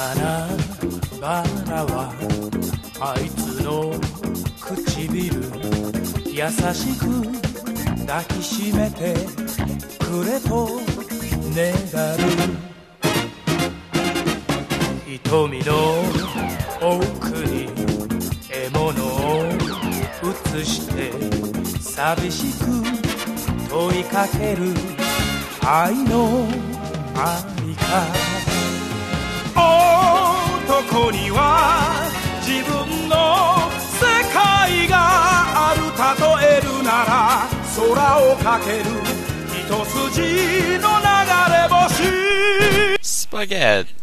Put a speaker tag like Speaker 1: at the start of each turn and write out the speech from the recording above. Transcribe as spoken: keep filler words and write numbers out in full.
Speaker 1: 花々はあいつの唇優しく抱きしめてくれとねだる瞳の奥に獲物を映して寂しく問いかける愛のありか男には自分の世界がある例えるなら空をかける一筋の流れ星
Speaker 2: スパゲッ